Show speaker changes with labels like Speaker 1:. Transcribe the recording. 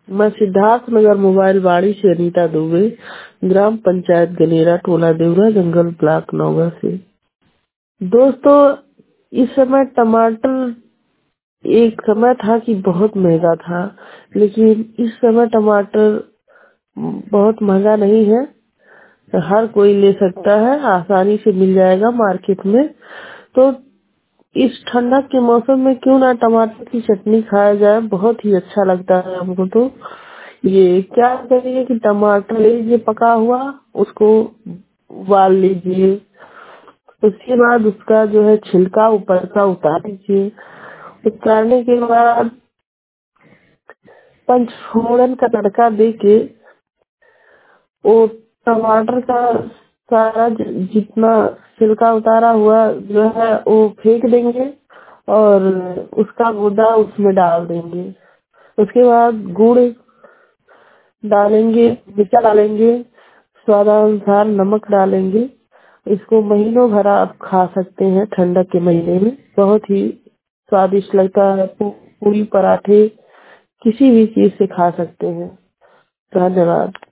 Speaker 1: मैं सिद्धार्थ नगर मोबाइल बाड़ी से अनीता दुबे, ग्राम पंचायत गनेरा, टोला देवरा, जंगल ब्लॉक, नौगा से। दोस्तों, इस समय टमाटर, एक समय था कि बहुत महंगा था, लेकिन इस समय टमाटर बहुत महंगा नहीं है। हर कोई ले सकता है, आसानी से मिल जाएगा मार्केट में। तो इस ठंडक के मौसम में क्यों ना टमाटर की चटनी खाया जाए, बहुत ही अच्छा लगता है हमको। तो ये क्या करिए कि टमाटर लीजिए पका हुआ, उसको उबाल लीजिए। उसके बाद उसका जो है छिलका ऊपर का उतार लीजिए। उतारने के बाद पंचफोड़न का तड़का दे के वो टमाटर का सारा जितना छिलका उतारा हुआ जो है वो फेंक देंगे और उसका गुदा उसमें डाल देंगे। उसके बाद गुड़ डालेंगे, मिर्चा डालेंगे, स्वादानुसार नमक डालेंगे। इसको महीनों भर आप खा सकते हैं ठंडक के महीने में। बहुत ही स्वादिष्ट लगता है। पूरी पराठे किसी भी चीज से खा सकते हैं। धन्यवाद।